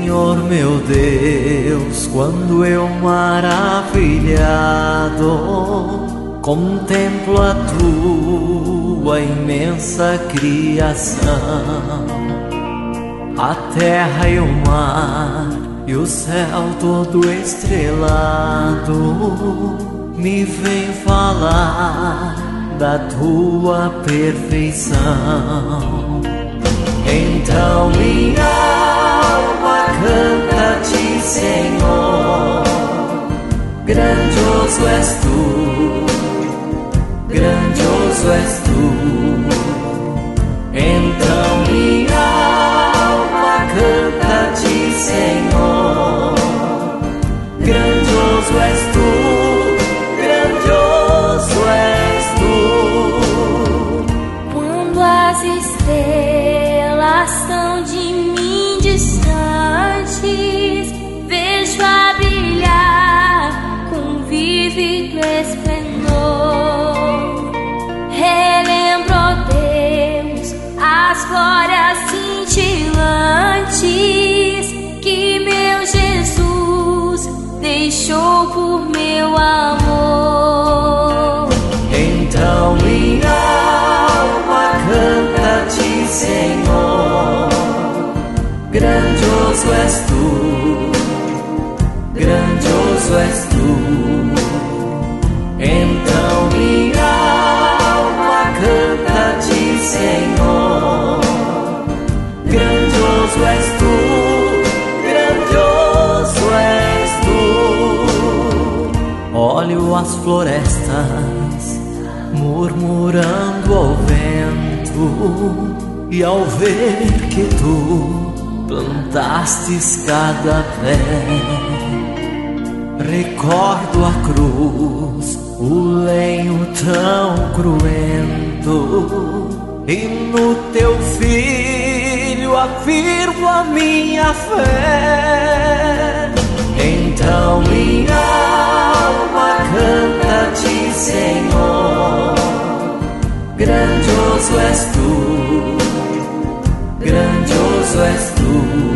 Senhor meu Deus, quando eu maravilhado contemplo a tua imensa criação, a terra e o mar e o céu todo estrelado, me vem falar da tua perfeição. Então minha alma canta-te, Senhor, grandioso és tu, grandioso és tu. Então minha alma canta-te, Senhor, grandioso és tu, grandioso és tu. Quando as estrelas são de mim distantes, vejo a brilhar com vívido esplendor. Relembro, ó Deus, as glórias cintilantes que meu Jesus deixou por meu amor. Então minha alma canta-te, Senhor, grandioso és tu, grandioso és tu. Então minha alma canta-te, Senhor, grandioso és tu, grandioso és tu. Olho as florestas murmurando ao vento, e ao ver que tu plantastes cada pé, recordo a cruz, o lenho tão cruento, e no teu filho afirmo a minha fé. Então minha alma canta-te, Senhor, grandioso és tu, grandioso és tu.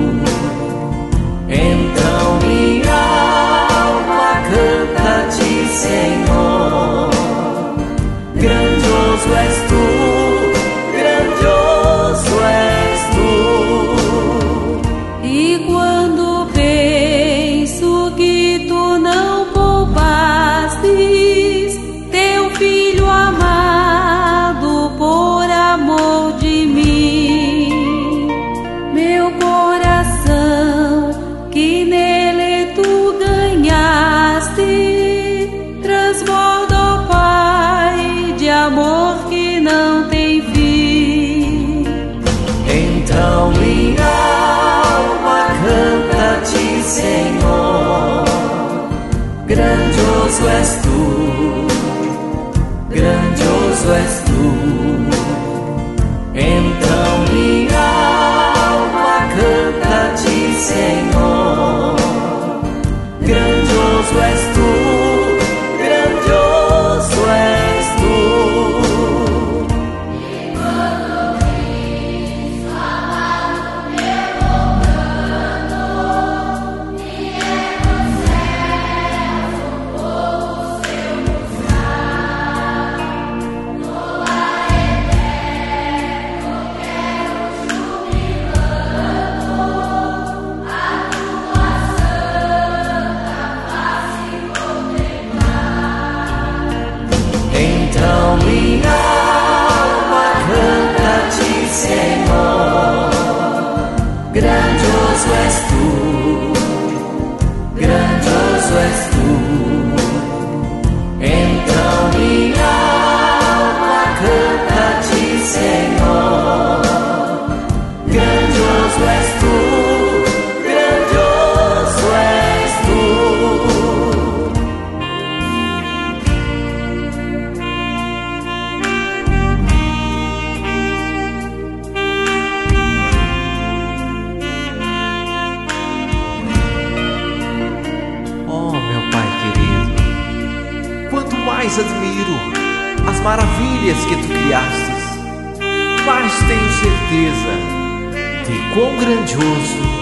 Então minha alma canta-te, Senhor, grandioso és tu, grandioso és tu. E quando penso que tu não poupastes teu filho amado por amor de mim, meu coração que nele tu ganhaste transborda, ó Pai, de amor que não tem fim. Então minha alma canta-te, Senhor, grandioso és tu, grandioso és tu. Então minha alma canta-te, Senhor, grandioso és tu, grandioso és tu. Então minha alma canta-te, Senhor, grandioso és tu, grandioso és tu. Então minha alma canta-te, Senhor, grandioso és tu, grandioso és tu. Mais admiro as maravilhas que tu criastes, mais tenho certeza de quão grandioso